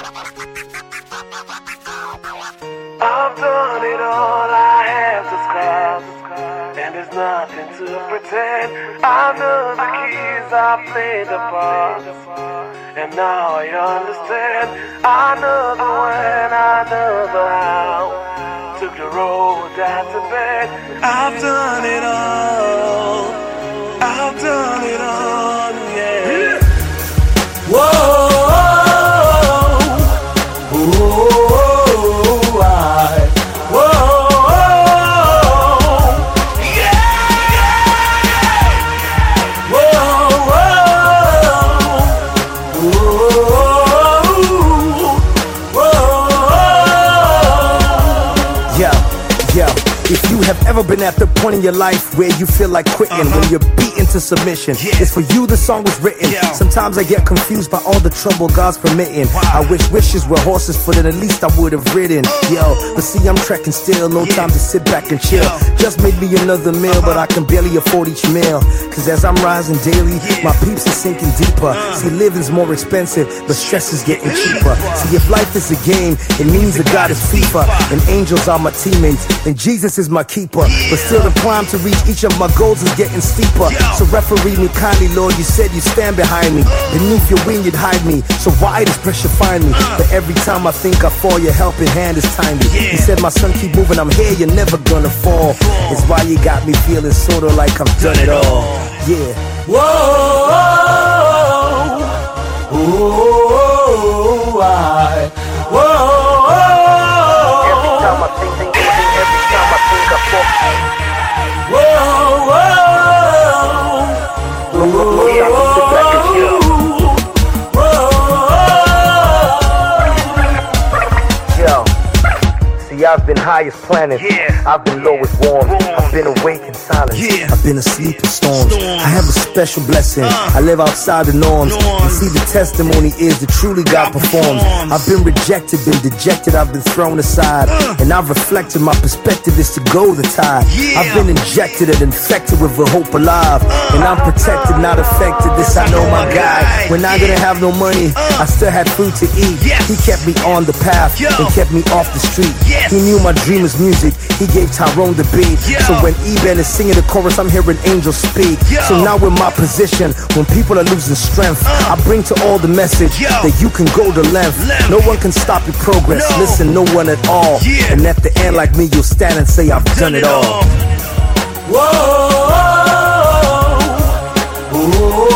I've done it all, I have the scars, and there's nothing to pretend. I know the keys, I played the part, and now I understand. I know the when, I know the how, took the road that's a bed. I've done it all, I've done it all, yeah. Whoa. If you have ever been at the point in your life where you feel like quitting, when you're beaten to submission, it's for you the song was written. Sometimes I get confused by all the trouble God's permitting. I wish wishes were horses, for then at least I would have ridden. But see, I'm trekking still, no time to sit back and chill. Just made me another meal, but I can barely afford each meal. Cause as I'm rising daily, my peeps are sinking deeper. See, living's more expensive, but stress is getting cheaper. See, if life is a game, it means that God is FIFA, and angels are my teammates, and Jesus is my keeper. But still the climb to reach each of my goals is getting steeper. So referee me kindly, Lord, you said you stand behind me. Beneath your wing you'd hide me, so why does pressure find me? But every time I think I fall, your helping hand is timely. He said, my son, keep moving, I'm here, you're never gonna fall. It's why you got me feeling sorta like I've done it all. Yeah. Whoa, whoa, whoa. Every time I think, every time I think I fall. Whoa, whoa, whoa. Sit back and chill. Yo, see, I've been high as planets. I've been low as warm. I've been awake in silence. I've been asleep in storms. I have a special blessing. I live outside the norms. And see, the testimony is that truly God performs. I've been rejected, been dejected, I've been thrown aside. And I've reflected, my perspective is to go the tide. I've been injected and infected with a hope alive. And I'm protected, not affected, this I know my guy. When I didn't have no money, I still had food to eat. He kept me on the path and kept me off the street. He knew my dream was music, he gave Tyrone the beat. So when Eben is singing the chorus, I'm hearing angels speak. So now in my position, when people are losing strength, I bring to all the message that you can go the length. No one can stop your progress, listen, no one at all. And at the end like me, you'll stand and say, I've done it all. Whoa, whoa,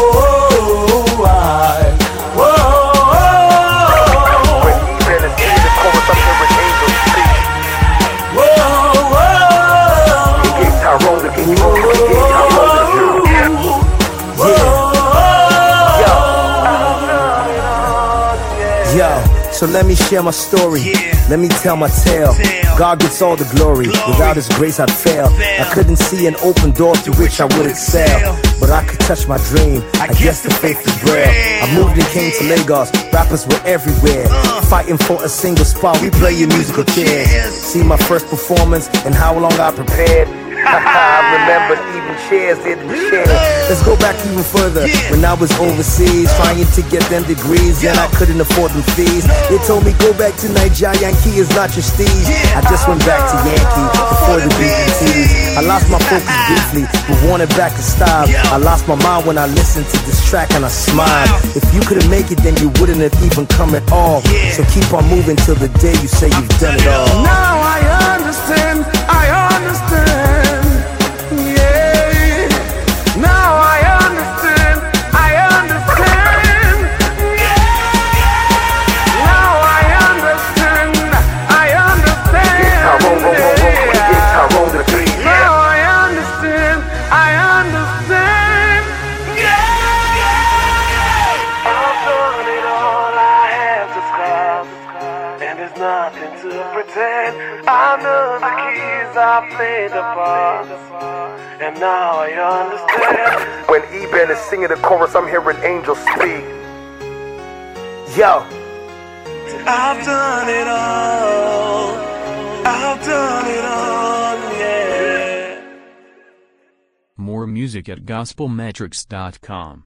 so let me share my story, let me tell my tale. God gets all the glory, without his grace I'd fail. I couldn't see an open door through which I would excel, but I could touch my dream, I guess the faith is braille. I moved and came to Lagos, rappers were everywhere, fighting for a single spot, we play your musical chairs. See my first performance and how long I prepared. I remember even chairs didn't share. Let's go back even further. When I was overseas trying to get them degrees and I couldn't afford them fees, they told me go back to Nigeria, Yankee is not your steez. I just went back to Yankee before the BETs. I lost my focus briefly, but wanted back to style. I lost my mind when I listened to this track and I smiled. If you couldn't make it, then you wouldn't have even come at all. So keep on moving till the day you say you've done it all. Now I understand, I understand. Nothing to pretend. I know the keys, I played the part, and now I understand. When Eben is singing the chorus, I'm hearing angels speak. Yo, I've done it all. I've done it all, yeah. More music at gospelmetrics.com.